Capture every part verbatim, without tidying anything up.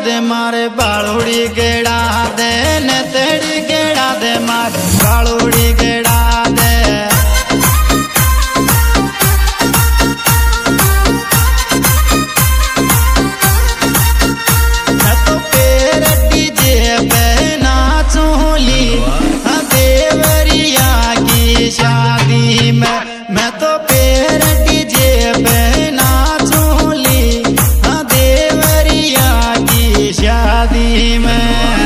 दे मारे बालूड़ी गेड़ा दे ने तेड़ी गेड़ा दे मारे बालूड़ी गेड़ा दे मैं तो पैर डीजे पे नाचूंली देवरिया की शादी में मैं तो पैर डीजे पे नाचूंली देवरिया की शादी में।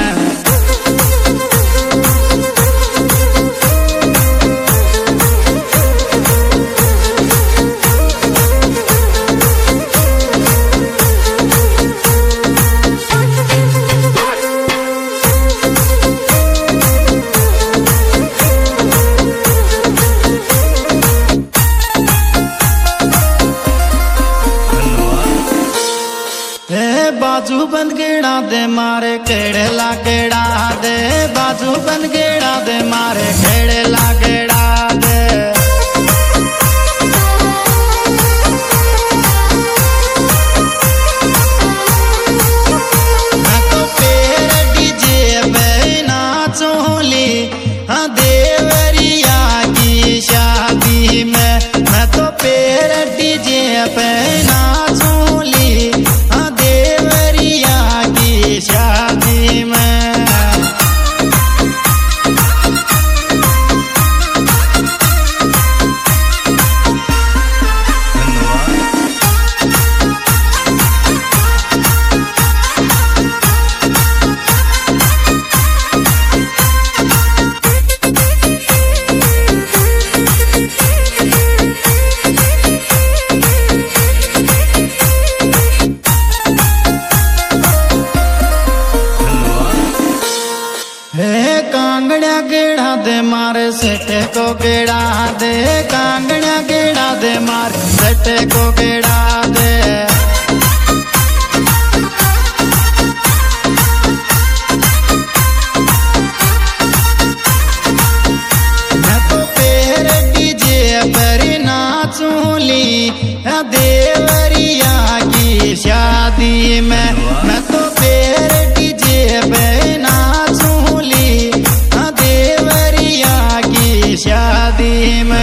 बाजू बंद गेड़ा दे मारे केड़े ला गेड़ा दे बाजू बंद गेड़ा दे मारे केड़े ला गेड़ा दे मैं तो पैर डीजे पे नाचूंली देवरिया की शादी में मैं तो पैर डीजे पे नाचूंली शादी में। कांगड़ा गेड़ा दे मारे सेठे को गेड़ा दे कांगड़ा गेड़ा दे मारे सेठे को गेड़ा दे मैं तो पैर डीजे पर नाचूंली देवरिया की शादी में मैं तो पैर डीजे पे शादी में।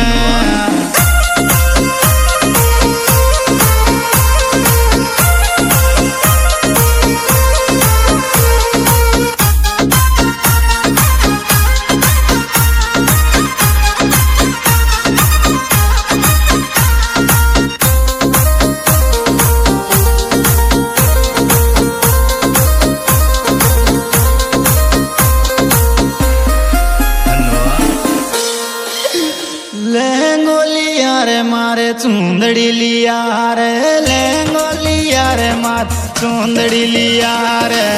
लेंगोलिया रे मारे चूंदड़ी लिया रे लेंगोलिया रे मारे चूंदड़ी लिया रे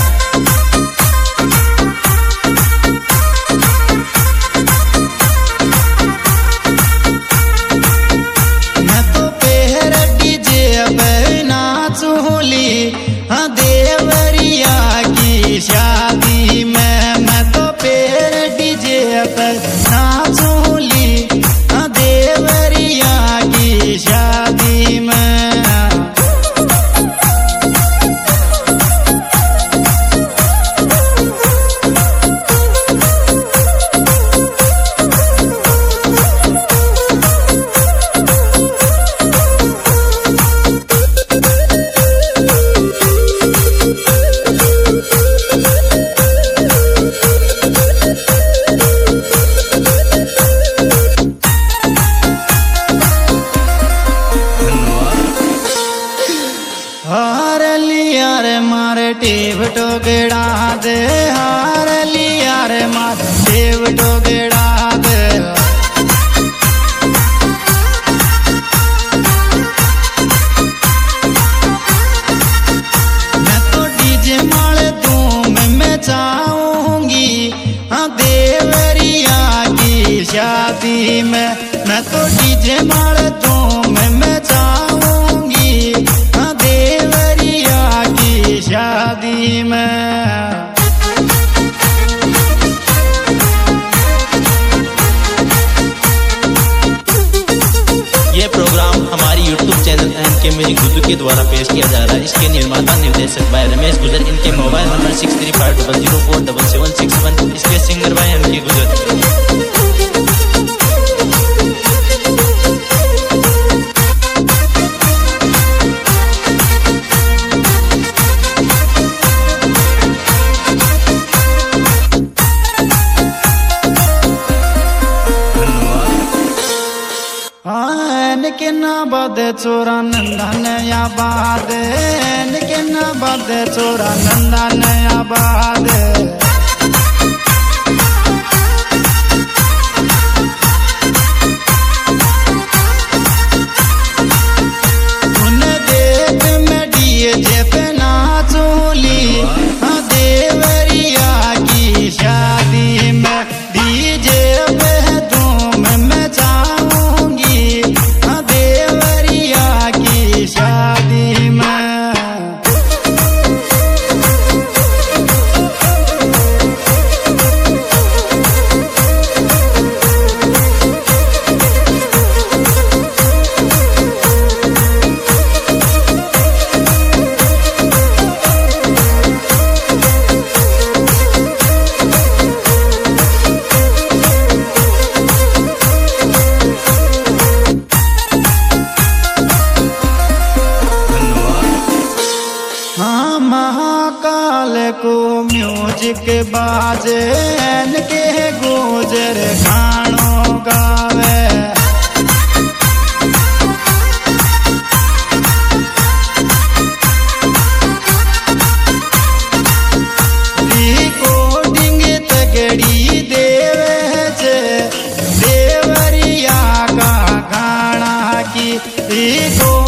मैं तो पैर डीजे पे नाचूंली देवरिया की शादी में मैं तो पैर डीजे पे नाचूंली देवरिया की शादी में। हार लिया रे मारे टेव टो गेड़ा दे हार लिया रे मारे टेव टो गेड़ा दे मैं तो डीजे माले धूम में चाहूंगी देवरिया की शादी में मैं तो डीजे माले धूम में चाहूंगी देवरिया की शादी में। के म्यूजिक दुदू के द्वारा पेश किया जा रहा है। इसके निर्माता निर्देशक भाई रमेश गुजर। इनके mobile number six three five double zero four double seven six one. इसके सिंगर भाई एम के गुजर। के ना बद चोरा नंदा नया बाद के ना बद चोरा नंदा नया बाद उन देख में डीए जे पे नाचूली देवरिया की शादी में डीजे पे धूम में जाऊंगी शादी में। महाकाल को म्यूजिक बाजे के गुजर गानों गावे रिकॉर्डिंग तगड़ी देवे जे देवरिया का गाना की।